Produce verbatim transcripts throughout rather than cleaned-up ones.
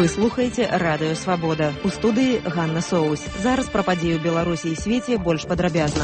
Вы слухаеце радыё Свабода. У студыі Ганна Соус. Зараз пра падзеі ў Беларусі і свеце больш падрабязна.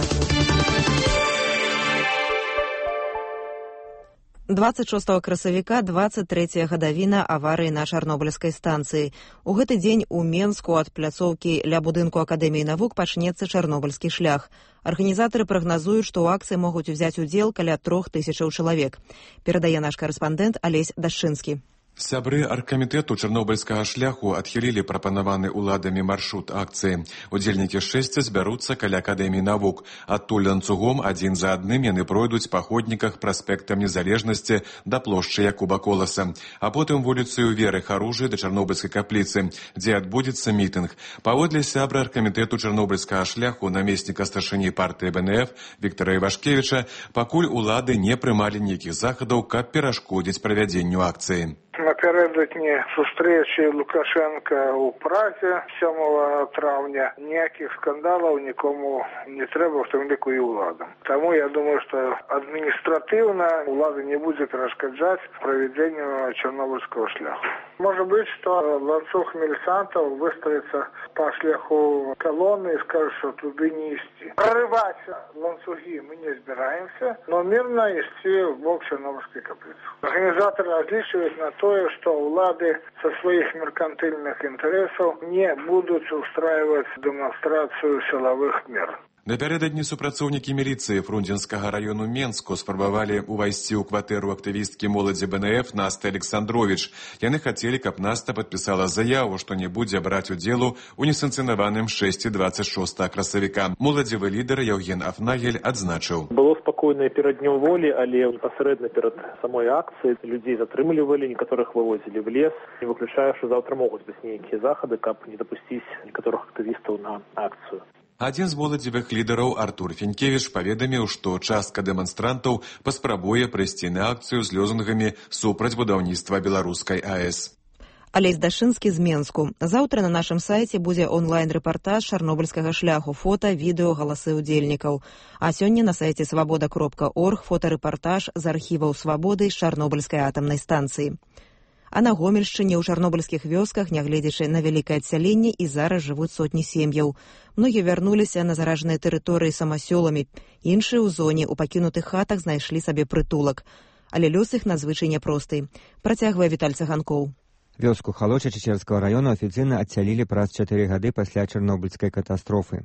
дваццаць шостага красавіка дваццаць трэцяя гадавіна аварыі на чарнобыльскай станцыі. У гэты дзень у Менску ад пляцоўкі ля будынку Акадэміі навук пачнецца чарнобыльскі шлях. Арганізатары прагназуюць, што ў акцыі могуць узяць удзел каля трох тысячаў чалавек. Перадае наш карэспандэнт Алесь Дашчынскі. Сябры аргкамітэту чарнобыльскага шляху адхілілі прапанаваны ўладамі маршрут акцыі. Удзельнікі шэсця збяруцца каля Акадэміі навук. Адтуль ланцугом адзін за адным яны пройдуць па ходніках праспектам Незалежнасці да плошчы Якуба Коласа, а потым вуліцаю Веры Харужы да чарнобыльскай капліцы, дзе адбудзецца мітынг. Паводле сябра аргкамітэту чарнобыльскага шляху намесніка старшыні партыі БНФ Віктара Івашкевіча, пакуль улады не прымалі ніякіх захадаў, каб перашкодзіць правядзенню акцыі. Напередодні зустрічі Лукашенка у Празі сьомого травня ніяких скандалів нікому не треба, в тому ліку і владам. Тому я думаю, що адміністративно влада не буде перешкоджати проведенню Чорнобильського шляху. Может быть, что ланцуг милисантов выстроится по шляху колонны и скажет, что туда не идти. Прорывать ланцуги мы не собираемся, но мирно идти в бок Чернобыльской каплицы. Организаторы различивают на то, что влады со своих меркантильных интересов не будут устраивать демонстрацию силовых мер. Напярэдадні супрацоўнікі міліцыі Фрунзенскага раёну Менску спрабавалі ўвайсці ў кватэру актывісткі моладзі БНФ Насты Александровіч. Яны хацелі, каб Наста падпісала заяву, што не будзе браць удзелу ў несанкцыянаваным шэсці дваццаць шостага красавіка. Моладзевы лідар Яўген Афнагель адзначыў. Было спакойна перад днём волі, але непасрэдна перад самой акцыяй людзей затрымлівалі, некаторых вывозілі в лес. Не выключаю, што заўтра могуць быць нейкія захады, каб не дапусціць некаторых актывістаў на акцыю. Адзін з моладзевых лідараў Артур Фенкевіч паведаміў, што частка дэманстрантаў паспрабуе прыйсці на акцыю з лёзунгамі супраць будаўніцтва беларускай АЭС. Алесь Дашчынскі з Менску. Заўтра на нашым сайце будзе онлайн-рэпартаж чарнобыльскага шляху, фота, відэо, галасы ўдзельнікаў. А сёння на сайце свабода кропка орг фотарэпартаж з архіваў Свабоды з чарнобыльскай атамнай станцыі. А на Гомельшчыне ў чарнобыльскіх вёсках, нягледзячы на вялікае адсяленне, і зараз жывуць сотні сем'яў. Многія вярнуліся на заражаныя тэрыторыі самасёламі. Іншыя ў зоне ў пакінутых хатах знайшлі сабе прытулак. Але лёс іх надзвычай няпросты. Працягвае Віталь Цаганкоў. Вёску Халоча Чечерскага раёна афіцыйна адсялілі праз чатыры гады пасля чарнобыльскай катастрофы.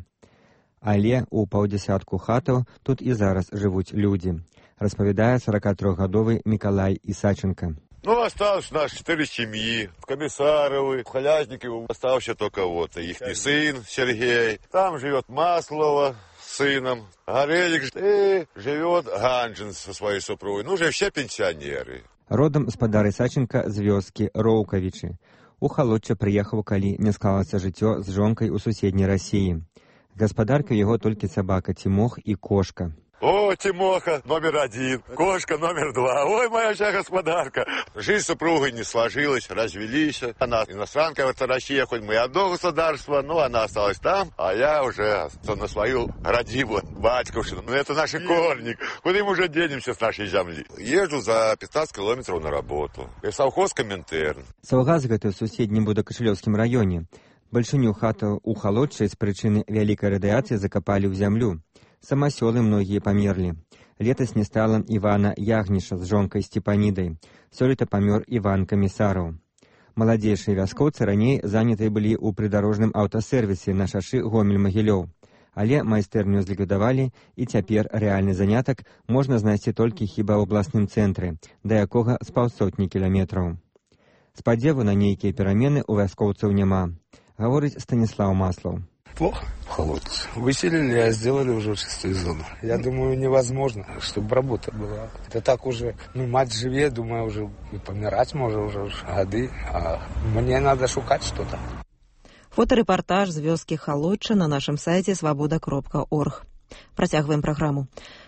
Але ў паўдзясятку хатаў тут і зараз жывуць людзі, распавядае сорокатрохгадовы Миколай Исаченко. Ну, осталось нас четыре семьи, Комиссаровы, Халязниковы, остался только вот их сын Сергей. Там живет Маслова с сыном, Горелик, и живет Ганжин со своей супругой. Ну, уже все пенсионеры. Родом спадар Исаченко з вёскі Роўкавічы. У Халочча прыехаў, калі не склалася жыццё з жонкай у суседняй Расіі. Гаспадарка яго толькі сабака Тимох і кошка. О, Тимоха номер один, кошка номер два. Ой, моя вся господарка. Жизнь супругой не сложилась, развелись. Она иностранка, это Россия, хоть мы одно государство, но она осталась там, а я уже на свою родиву, батьковщину. Ну, это наши корни. Куда мы уже денемся с нашей земли? Езжу за пятнадцать километров на работу. И совхоз Коминтерн. Саўгас гэты ў суседнім Будакашылёўскім раёне. Бальшыню хатаў у Халоччы з прычыны вялікай радыяцыі закапалі ў зямлю. Самасёлы многія памерлі. Летась не стала Івана Ягніша з жонкай Степанідай. Сёлета памёр Іван Камісараў. Маладзейшыя вяскоўцы раней занятыя былі ў прыдарожным аўтасервісе на шашы Гомель-Магілёў. Але майстэрню зліквідавалі, і цяпер рэальны занятак можна знайсці толькі хіба ў абласным цэнтры, да якога з паўсотні кіламетраў. Спадзеву на нейкія перамены ў вяскоўцаў няма, гаворыць Станіслав Маслаў. Плохо в Холодце. Выселили, а сделали уже шестую зону. Я думаю, невозможно, чтобы работа была. Это так уже, ну, мать живее, думаю, уже и помирать может уже годы. А мне надо шукать что-то. Фотарэпартаж з вёскі Халочча на нашым сайце свабода кропка орг. Працягваем праграму.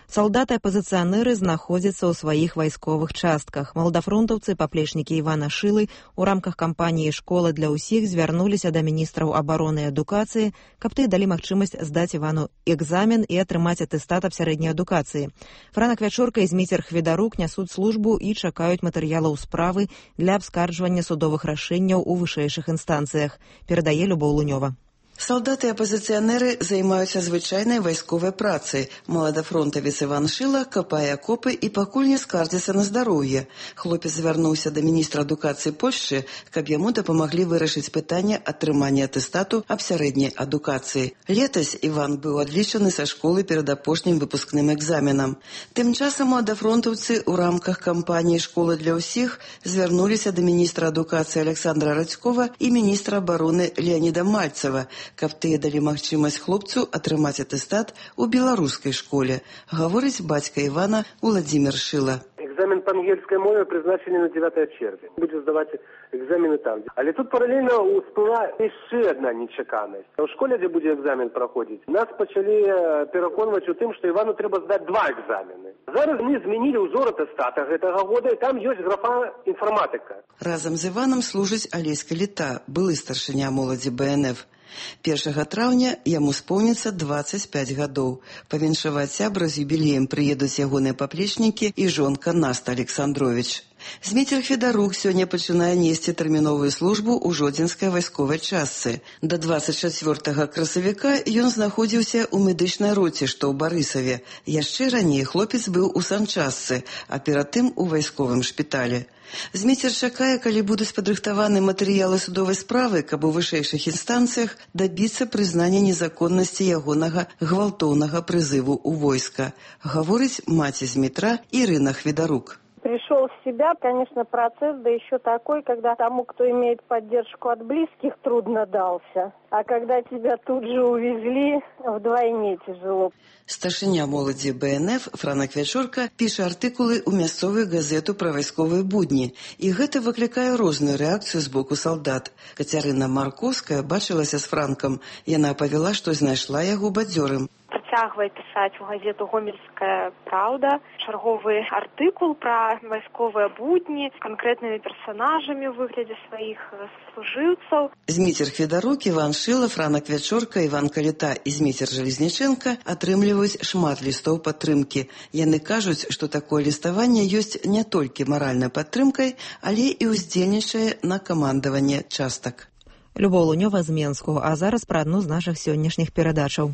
Салдаты-апазіцыянеры знаходзяцца ў сваіх вайсковых частках. Маладафронтаўцы, паплечнікі Івана Шылы у рамках кампаніі «Школа для ўсіх» звярнуліся да міністраў абароны і адукацыі, каб тыя далі магчымасць здаць Івану экзамен і атрымаць атэстат аб сярэдняй адукацыі. Франак Вячорка і Зміцер Хведарук нясуць службу і чакаюць матэрыялаў справы для абскарджвання судовых рашэнняў у вышэйшых інстанцыях, перадае Любоў Лунёва. Салдаты-апазіцыянеры займаюцца звычайнай вайсковай працай. Маладафронтавец Іван Шыла капае акопы і пакуль не скардзіцца на здароўе. Хлопец звярнуўся да міністра адукацыі Польшчы, каб яму дапамаглі вырашыць пытанне атрымання атэстату аб сярэдняй адукацыі. Летась Іван быў адлічаны са школы перад апошнім выпускным экзаменам. Тым часам маладафронтаўцы ў рамках кампаніі «Школа для ўсіх» звярнуліся да міністра адукацыі Александра Радзькова і міністра абароны Леаніда Мальцева, каб тыя далі магчымасць хлопцу атрымаць атэстат у беларускай школе, гаворыць бацька Івана Уладзімір Шыла. Экзамен по ангельской мове призначили на девятое червня. Будем сдавать экзамены там. Але тут параллельно всплыла еще одна нечаканность. В школе, где будет экзамен проходить, нас почали переконывать у тым, что Ивану треба сдать два экзамены. Зараз мы зменили узор атэстата гэтага года, и там есть графа информатика. Разом з Іваном служыць Алесь Каліта, былы старшыня моладзі Бэ Эн Эф. першага траўня яму споўніцца дваццаць пяць гадоў. Павіншаваць сябра з юбілеем прыедуць ягоныя паплечнікі і жонка Наста Александрович. Зміцер Хведарук сёння пачынае несці тэрміновую службу ў жодзінскай вайсковай частцы. Да дваццаць чацвёртага красавіка ён знаходзіўся ў медычнай роце, што ў Барысаве. Яшчэ раней хлопец быў у санчастцы, а перад тым у вайсковым шпіталі. Зміцер чакае, калі будуць падрыхтаваны матэрыялы судовай справы, каб у вышэйшых інстанцыях дабіцца прызнання незаконнасці ягонага гвалтоўнага прызыву ў войска, гаворыць маці Змітра Ірына Хведарук. Пришел в себя, конечно, процесс, да еще такой, когда тому, кто имеет поддержку от близких, трудно дался. А когда тебя тут же увезли, вдвойне тяжело. Старшыня моладзі Бэ Эн Эф Франак Вячорка піша артыкулы ў мясцовую газету пра вайсковыя будні, і гэта выклікае розную рэакцыю з боку салдат. Кацярына Маркоўская бачылася з Франкам. Яна павяла, што знайшла яго бадзёрым. Працягвае пісаць у газету «Гомельская правда» чарговы артыкул пра вайсковыя будні з канкрэтнымі персанажамі ў выглядзе сваіх служыўцаў. Зміцер Хведарук, Іван Шыла, Франак Вячорка, Іван Каліта і Зміцер Жалезніченка атрымліваюць шмат лістоў падтрымкі. Яны кажуць, што такое ліставанне ёсць не толькі маральнай падтрымкай, але і ўздзейнічае на камандаванне частак. Любоў Лунёва з Менску, а зараз пра адну з нашых сённяшніх перадачаў.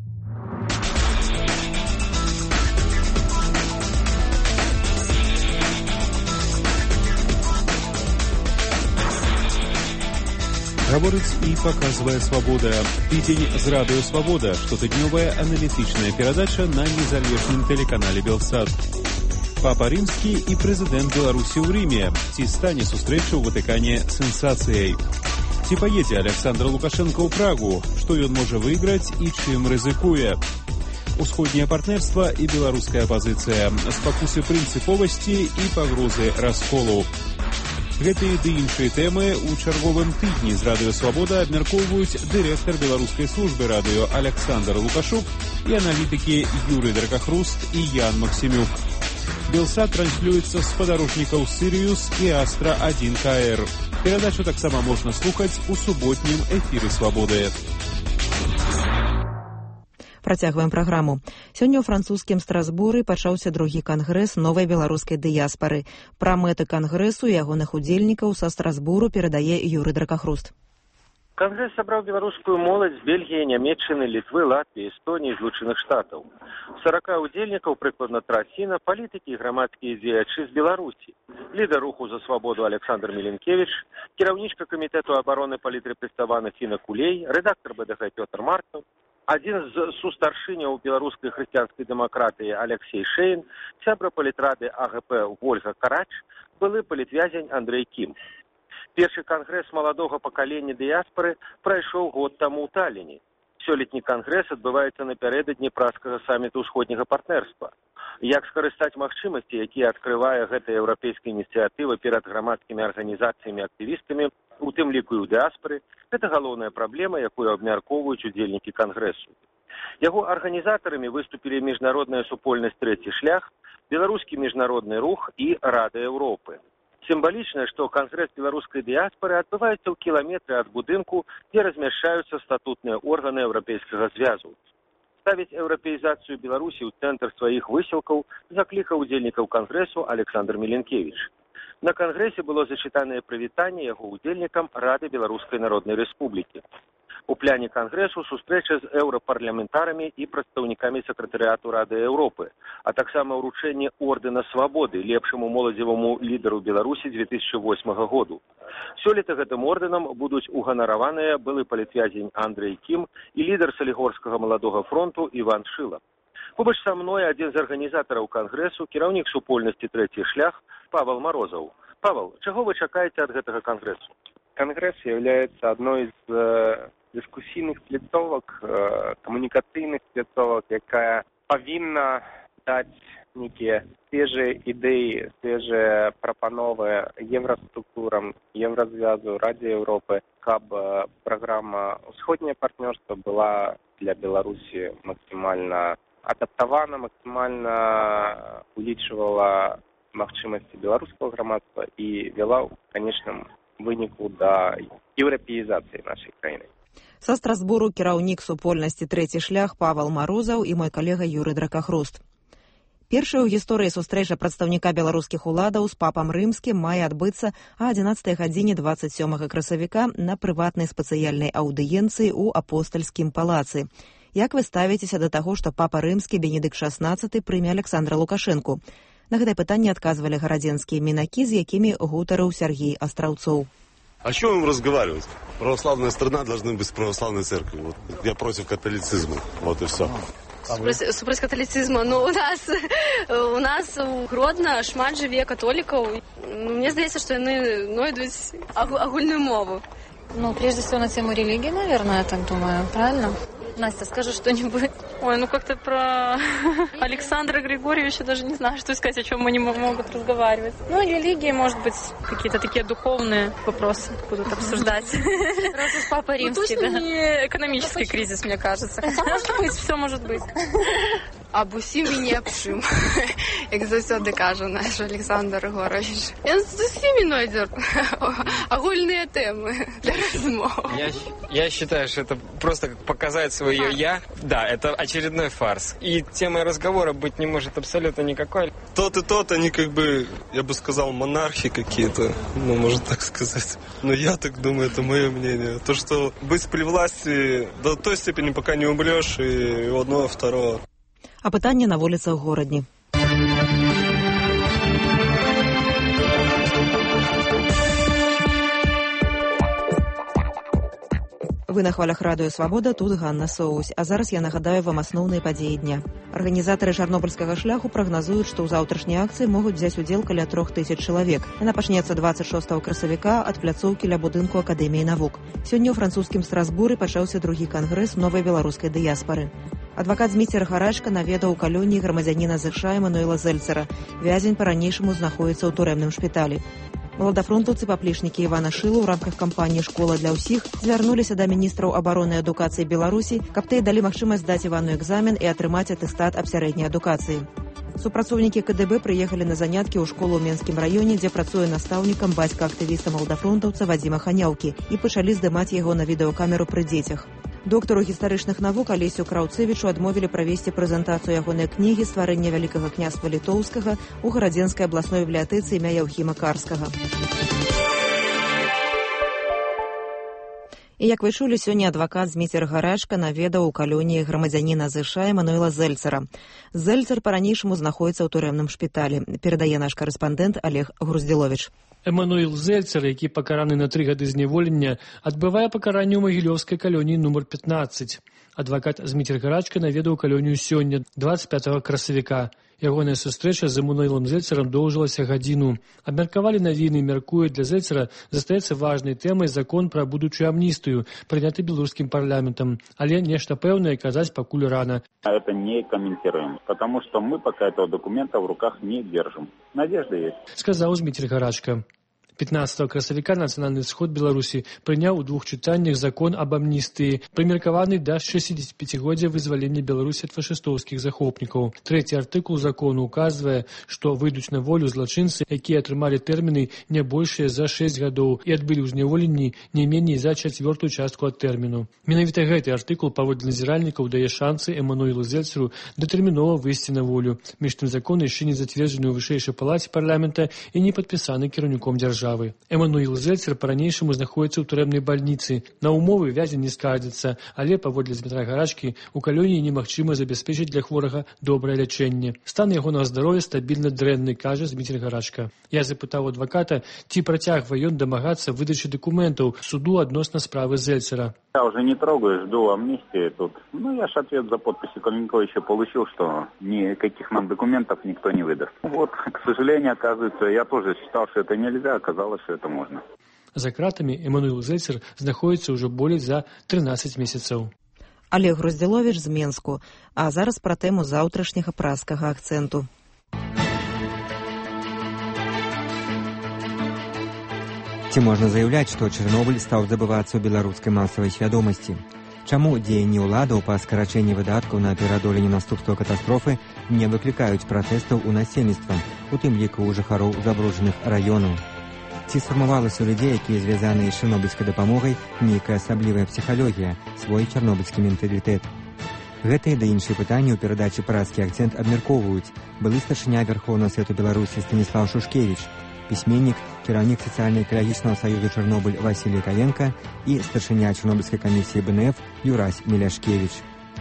Гаворыць і паказвае «Свабода». Тыдзень з радыё «Свабода», штотыднёвая аналітычная перадача на незалежным тэлеканале «Белсат». Папа Рымскі і прэзідэнт Беларусі ў Рыме. Ці стане сустрэча ў Ватыкане сенсацыяй? Ці паедзе Александр Лукашенко ў Прагу? Што ён можа выйграць і чым рызыкуе? Усходняе партнерства і беларуская апазіцыя. Спакусы прынцыповасці і пагрозы расколу. Гэтыя ды іншыя тэмы ў чарговым тыдні з радыё «Свабода» абмяркоўваюць дырэктар беларускай службы радыё Александр Лукашук і аналітыкі Юрый Дракахруст і Ян Максімюк. «Белсат» транслюецца з спадарожнікаў «Сірыюс» і «Астра один Ка Эр». Перадачу таксама можна слухаць у суботнім эфіры «Свабоды». Працягваем праграму. Сёння ў французскім Страсбуры пачаўся другі кангрэс новай беларускай дыяспары. Пра мэты кангрэсу і ягоных удзельнікаў са Страсбуру перадае Юрый Дракахруст. Кангрэс сабраў беларускую моладзь з Бельгіі, Нямецчыны, Літвы, Латвіі, Эстонії, Злучаных Штатаў. сорок удзельнікаў, прыкладна траціна, палітыкі і грамадскія дзеячы з Беларусі. Лідар руху за свабоду Александр Міленкевіч, кіраўнічка камітэту абароны палітрэпрэсаваных Інна Кулей, рэдактар Бэ Дэ Гэ Пётр Марцаў, адзін з сустаршыняў беларускай хрысціянскай дэмакратыі Алексей Шейн, сябра палітрады А Гэ Пэ Вольга Карач, былы палітвязень Андрэй Кім. Першы кангрэс маладога пакалення дыяспары прайшоў год таму ў Талліне. Сёлетні кангрэс адбываецца напярэдадні пражскага саміту ўсходняга партнерства. Як скарыстаць магчымасці, якія адкрывае гэта еўрапейская ініцыятыва перад грамадскімі арганізацыямі і актывістамі, у тым ліку і ў дыаспары, гэта галоўная праблема, якую абмяркоўваюць удзельнікі кангрэсу. Яго арганізатарамі выступілі міжнародная супольнасць «Трэці шлях», беларускі міжнародны рух і Рада Еўропы. Сімвалічна, што кангрэс беларускай дыяспары адбываецца ў кіламетры ад будынку, дзе размяшчаюцца статутныя органы Еўрапейскага звязу. Ставіць еўрапеізацыю Беларусі ў цэнтр сваіх высілкаў заклікаў удзельнікаў кангрэсу Александр Міленкевіч. На кангрэсе было зачытанае прывітанне яго удзельнікам Рады Беларускай Народнай Рэспублікі. У пляне кангрэсу сустрэча з еўрапарламентарамі і прадстаўнікамі сакратарыяту Рады Еўропы, а таксама ўручэнне ордэна свабоды лепшаму моладзеваму лідару Беларусі две тысячи восьмага году. Сёлета гэтым ордэнам будуць уганараваныя былы палітвязень Андрэй Кім і лідар салігорскага маладога фронту Іван Шыла. Побач са мной адзін з арганізатараў кангрэсу, кіраўнік супольнасці «Трэці шлях» Павел Морозов. Павел, чаго вы чакаеце ад гэтага кангрэсу? Конгресс является одной из э, дискуссийных плитовок, э, коммуникацийных плитовок, якая повинна дать некие свежие идеи, свежие пропановы евроструктурам, Еврозвязу, Раде Европы, чтобы программа «Усходнее партнерство» была для Беларуси максимально адаптована, максимально увеличивала магчимости белорусского громадства и вела в конечном выніку да еўрапеізацыі нашай краіны. Са Страсбуру кіраўнік супольнасці «Трэці шлях» Павел Морозов і мой калега Юрый Дракахруст. Першая ў гісторыі сустрэча прадстаўніка беларускіх уладаў з папам рымскім мае адбыцца а адзінаццатай гадзіне дваццаць сёмага красавіка на прыватнай спецыяльнай аўдыенцыі ў апостальскім палацы. Як вы ставіцеся да таго, што папа рымскі Бенедыкт шаснаццаты прыме Александра Лукашэнку? На гэтае пытанне адказвалі гарадзенскія мінакі, з якімі гутарыў Сергей Астраўцоў. О чем им разговаривать? Православная страна должна быть православной церковью. Вот. Я против католицизма. Вот и все. Супроць каталіцызма. Ну, у нас, у нас у Гродно шмат жыве католікаў. Ну, мне здаецца, што яны знойдуць агульную мову. Ну, прежде всего на тему религии, наверное, я так думаю. Правильно? Настя, скажи что-нибудь. Ой, ну как-то про Александра Григорьевича даже не знаю, что сказать, о чем они могут разговаривать. Ну, религии, может быть, какие-то такие духовные вопросы будут обсуждать. Раз уж папа римский, да? Ну, точно не экономический кризис, мне кажется. Хотя, может быть, все может быть. Аб усім і не аб чым, як заўсёды кажа наш Александр Григорьевич. Ён з усімі знойдзе агульныя тэмы для размов. Я, я считаю, что это просто показать свое «я». Да, это очередной фарс. И темой разговора быть не может абсолютно никакой. Тот и тот, они как бы, я бы сказал, монархи какие-то, ну, можно так сказать. Но я так думаю, это мое мнение. То, что быть при власти до той степени, пока не умрешь, и одного, и второго. А пытанне на вуліцах горадні. Вы на хвалях радыё «Свабода», тут Ганна Соусь. А зараз я нагадаю вам асноўныя падзеі дня. Арганізатары чарнобыльскага шляху прагназуюць, што ў заўтрашняй акцыі могуць взяць удзел каля трох тысяч чалавек. Яна пачнецца дваццаць шостага красавіка ад пляцоўкі ля будынку Акадэміі навук. Сёння ў французскім Страсбуры пачаўся другі кангрэс новай беларускай дыяспары. Адвакат Зміцер Гарачка наведаў у калоніі грамадзяніна ЗША Эмануэла Зельцера. Вязень па-ранейшаму знаходзіцца ў турэмным шпіталі. Маладафронтаўцы паплечнікі Івана Шылу ў рамках кампаніі «Школа для ўсіх» звярнуліся да міністраў абароны і адукацыі Беларусі, каб тыя далі магчымасць здаць Івану экзамен і атрымаць атэстат аб сярэдняй адукацыі. Супрацоўнікі КДБ прыехалі на заняткі ў школу ў Менскім раёне, дзе працуе настаўнікам бацька актывіста маладафронтаўца Вадзіма Ханяўкі, і пачалі здымаць яго на відэакамеру пры дзецях. Доктару гістарычных навук Алесю Краўцэвічу адмовілі правесці прэзентацыю ягонай кнігі «Стварэнне вялікага княства літоўскага» у гарадзенскай абласной бібліятэцы імя Яўхіма Карскага. І як вы чулі, сёння адвакат Зміцер Гарачка наведаў у калоніі грамадзяніна ЗША Эмануэла Зельцера. Зельцер па-ранейшаму знаходзіцца ў турэмным шпіталі. Перадае наш карэспандэнт Олег Груздзіловіч. Эмануэл Зельцер, які пакараны на тры гады зняволення, адбывае пакаранне ў магілёўскай калоніі нумар пятнаццаць. Адвакат Зміцер Гарачка наведаў калонію сёння, дваццаць пятага красавіка. Ягоная сустрэча з Эмануэлам Зельцерам доўжылася гадзіну. Абмеркавалі навіны, мяркуе, для Зельцера застаецца важнай тэмай закон пра будучую амністыю, прыняты беларускім парламентам. Але нешта пэўнае казаць пакуль рана. Это не комментируем, потому что мы пока этого документа в руках не держим. Надежда есть. Сказаў Зміцер Гарачка. пятнадцатого красавіка Нацыянальны сход Беларусі прыняў у двух чытаннях закон об амністыі, прымеркаваны да шэсцідзесяціпяцігоддзя вызвалення Беларусі ад фашыстоўскіх захопнікаў. Трэці артыкул закону указвае, што выйдуць на волю злачынцы, якія атрымалі тэрміны не большыя за шэсць гадоў і адбылі ў зняволенні не меней за чацвёртую частку ад тэрміну. Менавіта гэты артыкул паводле назіральнікаў дае шансы Эммануэлу Зельцеру датэрмінова выйсці на волю. Між тым закон яшчэ не зацверджаны ў вышэйшай палаце парламента і не падпісаны кіраўніком дзяржавы. Эммануэл Зельцер па-ранейшаму знаходзіцца ў турэмнай бальніцы. На умовы вязень не скардзіцца, але паводле Дмітра Гарачкі у калоніі немагчыма забяспечыць для хворага добрае лячэнне. Стан ягонага здароўя стабільна дрэнны, кажа Дмітрий Гарачка. Я запытаў адваката, ці працягвае ён дамагацца выдачы дакументаў суду адносна справы Зельцера. Я уже не трогаю, жду амнистии тут. Ну, я ж ответ за подписью Калинковича получил, что никаких нам документов никто не выдаст. Вот, к сожалению, оказывается, я тоже считал, что это нельзя, оказалось, что это можно. За кратамі Эммануэл Зельцер знаходзіцца ўжо болей за трынаццаць месяцаў. Олег Груздзіловіч з Менску. А зараз пра тэму заўтрашняга праскага акцэнту. Ці можна заяўляць, што Чарнобыль стаў забывацца ў беларускай масавай свядомасці? Чаму дзеянні ўладаў па скарачэнні выдаткаў на пераадоленне наступстваў катастрофы не выклікаюць пратэстаў у насельніцтва, у тым ліку ў жыхароў забруджаных раёнаў? Ці сфармавалася ў людзей, якія звязаныя з чарнобыльскай дапамогай, нейкая асаблівая псіхалогія, свой чарнобыльскі менталітэт? Гэтыя да іншыя пытанні ў перадачы «Празкі акцэнт» абмяркоўваюць былы старшыня Вярхоўнага Свету Беларусі Станіслаў Шушкевіч, пісьменнік, кіраўнік сацыяльна-экалагічнага саюзу Чарнобыль Васілій Каенка і старшыня Чарнобыльскай камісіі бэ эн эф Юрась Міляшкевіч.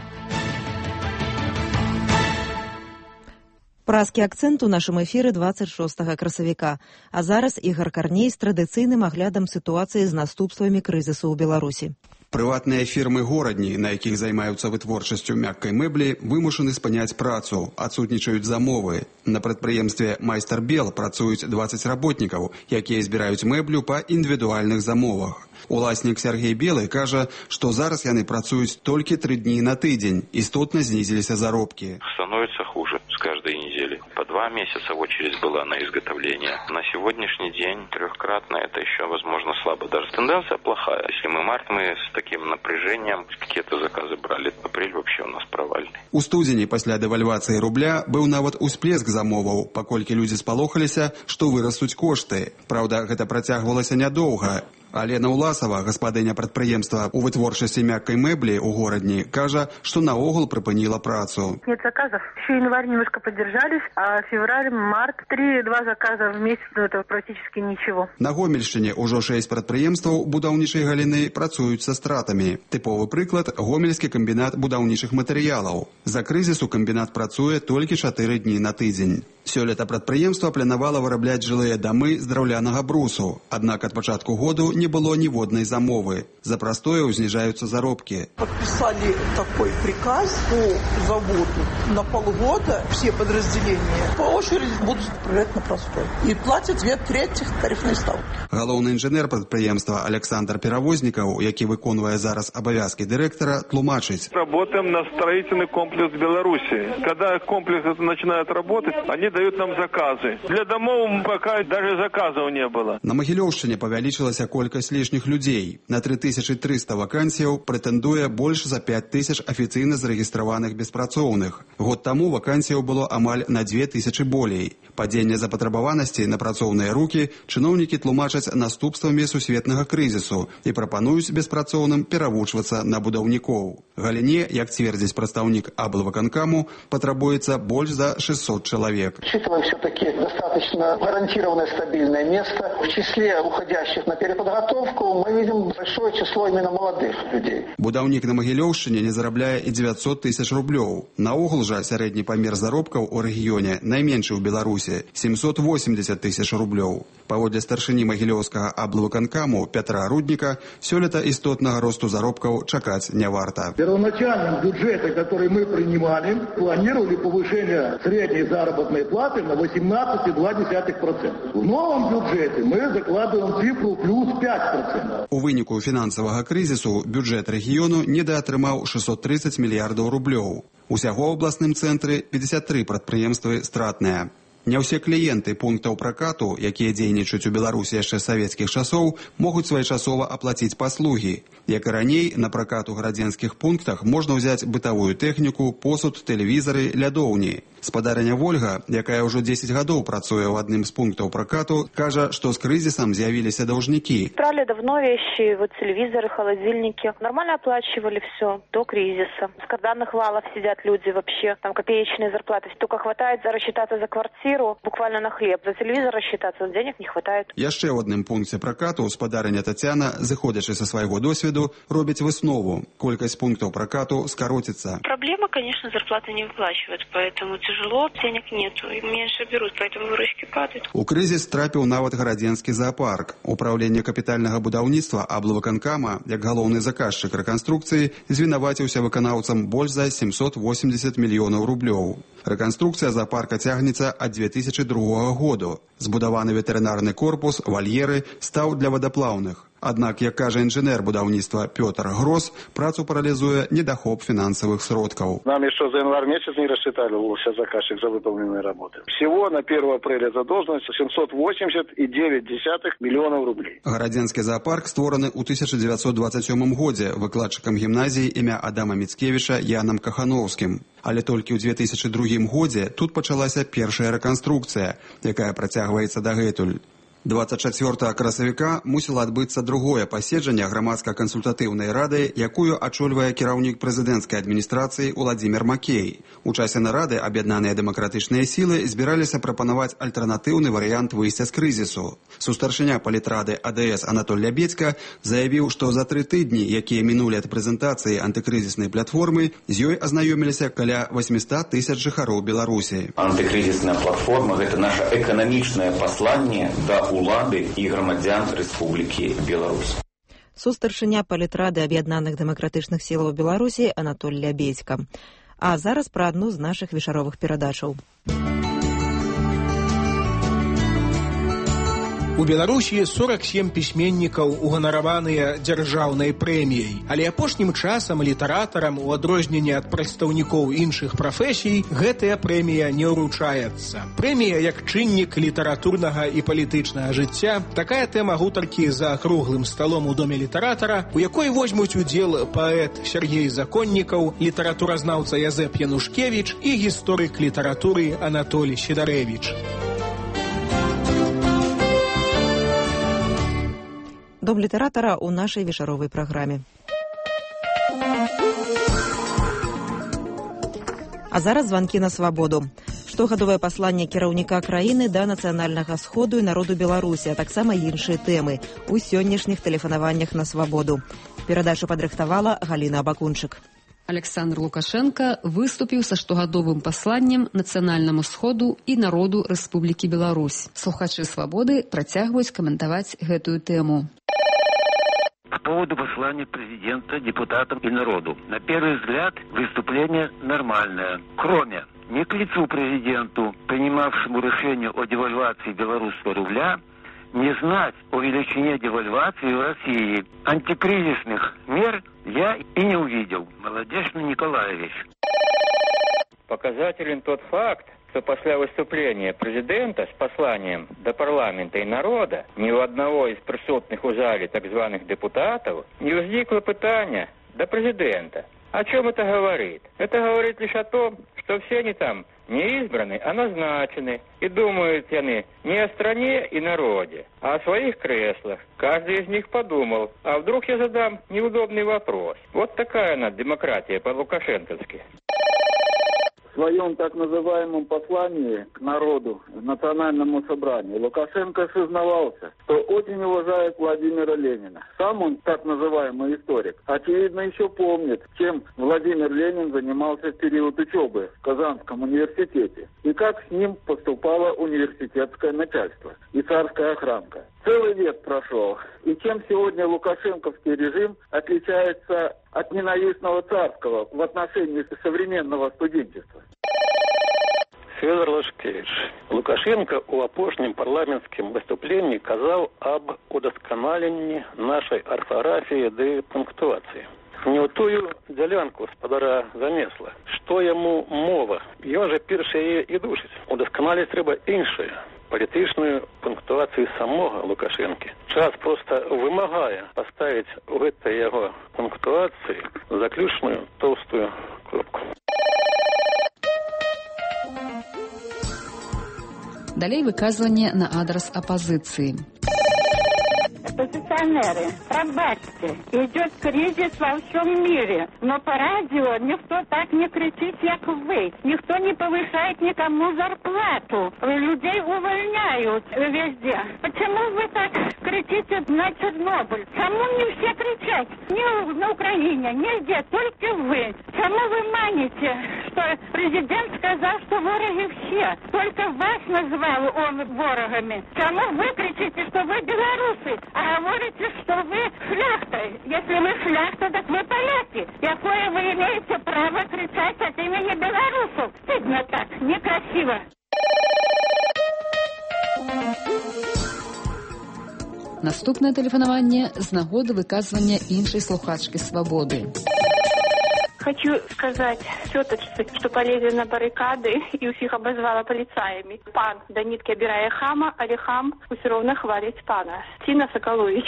Празкі акцэнт у нашым эфіры дваццаць шостага красавіка. А зараз Ігар Карней з традыцыйным аглядам сітуацыі з наступствамі крызісу ў Беларусі. Прыватныя фірмы горадні, на якіх займаюцца вытворчасцю мяккай мэблі, вымушаны спыняць працу, адсутнічаюць замовы. На прадпрыемстве «Майстар Бел» працуюць дваццаць работнікаў, якія збіраюць мэблю па індывідуальных замовах. Уласнік Сергей Белы кажа, што зараз яны працуюць толькі тры дні на тыдзень, істотна знізіліся заробкі. Становится хуже с каждой недели. По два месяца очередь была на изготовление. На сегодняшний день трехкратно это еще, возможно, слабо. Даже тенденция плохая. Если мы март, мы с таким напряжением какие-то заказы брали, апрель вообще у нас провальный. У студзені пасля дэвальвацыі рубля быў нават усплеск замоваў, паколькі людзі спалохаліся, што вырастуць кошты. Праўда, гэта працягвалася нядоўга. Алена Уласова, гаспадыня прадпрыемства ў вытворчасці мяккай мэблі ў горадні, кажа, што наогул прыпыніла працу. Нет заказов. Еще январь немножко поддержались, а февраль, март, три-два заказа в месяц, ну это практически ничего. На Гомельшчыне ўжо шэсць прадпрыемстваў будаўнічай галіны працуюць са стратамі. Тыповы прыклад – Гомельскі камбінат будаўнічых матэрыялаў. За крызісу камбінат працуе толькі чатыры дні на тыдзень. Сёлета прадпрыемства планавала вырабляць жылыя дамы з драўлянага брусу, аднак ад пачатку году не было ніводнай замовы. За прастое зніжаюцца заробкі. Подписали такой приказ по заводу на полгода. Все подразделения по очереди будут проект на простой. И платят две трети тарифной ставки. Галоўны інжынер прадпрыемства Александр Перавознікаў, які выконвае зараз абавязкі дырэктара, тлумачыць. Работаем на строительный комплекс Беларуси. Когда комплекс начинает работать, они дают нам заказы. Для домов пока даже заказов не было. На Магілёўшчыне павялічылася колькасць лішніх людзей. На тры тысячы трыста вакансіяў прэтэндуе больш за пяць тысяч афіцыйна зарэгістраваных беспрацоўных. Год таму вакансіяў было амаль на дзве тысячы болей. Падзенне запатрабаванасці на працоўныя рукі чыноўнікі тлумачаць наступствамі сусветнага крызісу і прапануюць беспрацоўным перавучвацца на будаўнікоў. Галіне, як цвердзіць прадстаўнік аблвыканкаму, патрабуецца больш за шестьсот человек. Учитывая все-таки достаточно гарантированное стабильное место, в числе уходящих на переподготовку мы видим большое число именно молодых людей. Будаўнік на Магілёўшчыне не зарабляе і дзевяцьсот тысяч рублёў. Наогул жа сярэдні памер заробкаў у рэгіёне найменшы ў Беларусі – семьсот восемьдесят тысяч рублёў. Паводле старшыні Магілёўскага аблвыканкаму Пятра Рудніка, сёлета істотнага росту заробкаў чакаць не варта. Первоначальном бюджете, который мы принимали, планировали повышение средней заработной платы на восемнадцать целых два десятых процента. В новом бюджете мы закладываем цифру плюс пять процентов. У выніку фінансавага крызісу бюджэт рэгіёну недаатрымаў шестьсот тридцать мільярдаў рублёў. Усяго ў абласным цэнтры пятьдесят три прадпрыемствы стратныя. Не ўсе кліенты пунктаў пракату, якія дзейнічаюць у Беларусі яшчэ з савецкіх часоў, могуць своечасова аплаціць паслугі. Як і раней, на пракат у гарадзенскіх пунктах можна ўзяць бытавую тэхніку, посуд, тэлевізары, лядоўні. Спадарыня Вольга, якая ўжо дзесяць гадоў працуе ў адным з пунктаў пракату, кажа, што з крызісам з'явіліся даўжнікі. Брали давно вещи, вот телевизоры, холодильники. Нормально оплачивали все до кризиса. В карданных валах сидят люди вообще, там копеечные зарплаты. Только хватает за рассчитаться за квартиру, буквально на хлеб. За телевизор рассчитаться, денег не хватает. Яшчэ ў адным пункце пракату спадарыня Тацяна, зыходзячы са свайго досведу, робіць выснову. Колькасць пунктаў пракату скароціцца. Проблема, конечно, зарплаты не выплачивают, поэтому тяжело, денег нету, и меньше берут, поэтому выручки падают. У крызіс трапіў нават гарадзенскі зоопарк. Управленне капітальнага будаўніцтва аблвыканкама, як галоўны заказчык рэканструкцыі, звінаваціўся выканаўцам больш за семьсот восемьдесят мільёнаў рублёў. Рэканструкцыя зоопарка цягнецца ад две тысячи другога году. Збудаваны ветэрынарны корпус, вальеры, стаў для вадаплаўных. Аднак, як кажа інжынер будаўніцтва Пётр Грос, працу паралізуе недахоп фінансавых сродкаў. Нам еще за январь месяц не рассчитали вовсе заказчик за выполненные работы. Всего на первое апреля задолженность семьсот восемьдесят девять миллионов рублей. Гарадзенскі зоопарк створаны ў тысяча дзевяцьсот двадцать сёмым годзе выкладчыкам гімназіі імя Адама Міцкевіча Янам Кахановскім. Але толькі ў две тысячи другім годзе тут пачалася першая рэканструкцыя, якая працягваецца дагэтуль. двадцать чацвёртага красавіка мусіла адбыцца другое паседжанне грамадска-кансультатыўнай рады, якую ачольвае кіраўнік прэзідэнцкай адміністрацыі Уладзімір Макей. У часе нарады аб'яднаныя дэмакратычныя сілы збіраліся прапанаваць альтэрнатыўны варыянт выйсця з крызісу. Сустаршыня палітрады А Дэ Эс Анатоль Лябедзька заявіў, што за тры тыдні, якія мінулі ад прэзентацыі антыкрызіснай платформы, з ёй азнаёміліся каля восемьсот тысяч жыхароў Беларусі. Антыкрызісная платформа – гэта наша эканамічнае пасланне да улады і грамадзян Рэспублікі Беларусь. Сустаршыня палітрады аб'яднаных дэмакратычных сілаў Беларусі Анатоль Лябедзька. А зараз пра адну з нашых вечаровых перадачаў. У Беларусі сорок семь пісьменнікаў уганараваныя дзяржаўнай прэміяй, але апошнім часам літаратарам, у адрозненне ад прадстаўнікоў іншых прафесій, гэтая прэмія не ўручаецца. Прэмія як чыннік літаратурнага і палітычнага жыцця, такая тэма гутаркі за круглым сталом у доме літаратара, у якой возьмуць удзел паэт Сергей Законнікаў, літаратуразнаўца Язэп Янушкевіч і гісторык літаратуры Анатолій Сідарэвіч. Дом літаратара ў нашай вечаровай праграме. А зараз званкі на свабоду. Штогадовае пасланне кіраўніка краіны да нацыянальнага сходу і народу Беларусі, а таксама іншыя тэмы ў сённяшніх тэлефанаваннях на свабоду. Перадачу падрыхтавала Галіна Абакунчык. Александр Лукашенко выступіў са штогадовым пасланнем нацыянальнаму сходу і народу Рэспублікі Беларусь. Слухачы свабоды працягваюць каментаваць гэтую тэму. По поводу послания президента, депутатам и народу. На первый взгляд, выступление нормальное. Кроме, не к лицу президенту, принимавшему решение о девальвации белорусского рубля, не знать о величине девальвации в России. Антикризисных мер я и не увидел. Молодечный Николаевич. Показателен тот факт, что после выступления президента с посланием до парламента и народа ни у одного из присутных у зале так званых депутатов не возникло питания до президента. О чем это говорит? Это говорит лишь о том, что все они там не избраны, а назначены. И думают они не о стране и народе, а о своих креслах. Каждый из них подумал, а вдруг я задам неудобный вопрос. Вот такая она демократия по-лукашенковски. В своем так называемом послании к народу, национальному собранию, Лукашенко сознавался, что очень уважает Владимира Ленина. Сам он, так называемый историк, очевидно еще помнит, чем Владимир Ленин занимался в период учебы в Казанском университете и как с ним поступало университетское начальство и царская охранка. Целый век прошел, и чем сегодня лукашенковский режим отличается от ненавистного царского в отношении современного студенчества? Федор Лашкевич. Лукашенко у апошнім парламенцкім выступленні казаў аб удасканаленні нашай арфаграфіі ды пунктуацыі. не ў тую дзялянку спадара занесла. Што яму мова? Ён жа першы яе і душыць. Удасканаліць трэба іншае. Палітычную пунктуацыю самога Лукашэнкі. Час проста вымагае паставіць у гэтай яго пунктуацыі заключную тоўстую кропку. Далей выказванне на адрас апазіцыі. Оппозиционеры, пробачьте, идет кризис во всем мире, но по радио никто так не кричит, как вы. Никто не повышает никому зарплату. Людей увольняют везде. Почему вы так кричите на Чернобыль? Кому не все кричать? Не на Украине, нигде, только вы. Кому вы маните, что президент сказал, что вороги все? Только вас назвал он ворогами. Кому вы кричите, что вы белорусы? А говорите, что вы шляхта. Если вы шляхта, так вы поляки. Какое вы имеете право кричать от имени белорусов? Стыдно так, некрасиво. Наступнае тэлефанаванне з нагоды выказвання іншай слухачкі «Свабоды». Хочу сказать теточке, что полезли на баррикады и всех обозвала полицаями. Пан до нитки обирая хама, але хам все равно хвалить пана. Тина Соколович.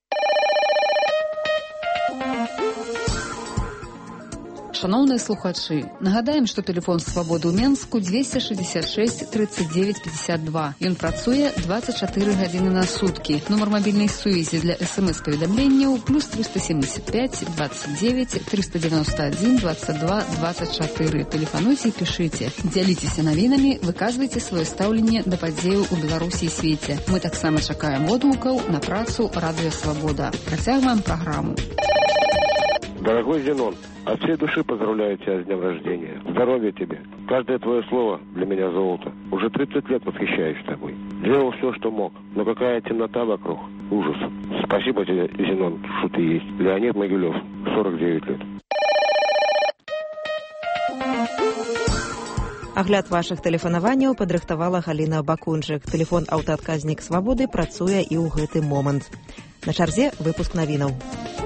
Шановныя слухачы, нагадаем, што тэлефон «Свабоды» ў Менску двести шестьдесят шесть тридцать девять пятьдесят два. Ён працуе двадцать четыре гадзіны на суткі. Нумар мабільнай сувязі для эс-эм-эс-паведамленняў плюс триста семьдесят пять двадцать девять триста девяносто один двадцать два двадцать четыре. Тэлефануйце і пішыце. Дзяліцеся навінамі, выказвайце сваё стаўленне да падзеяў у Беларусі і свеце. Мы таксама чакаем водгукаў на працу радыё «Свабода». Працягваем праграму. Дорогой Зенон, от всей души поздравляю тебя с днем рождения. Здоровья тебе. Каждое твое слово для меня золото. Уже тридцать лет восхищаюсь тобой. Делал все, что мог. Но какая темнота вокруг. Ужас. Спасибо тебе, Зенон, что ты есть. Леонид Могилев, сорок девять лет. Агляд вашых тэлефанаванняў падрыхтавала Галіна Бакунчык. Тэлефон аўтаадказнік «Свабоды» працуе і ў гэты момант. На чарзе выпуск навінаў.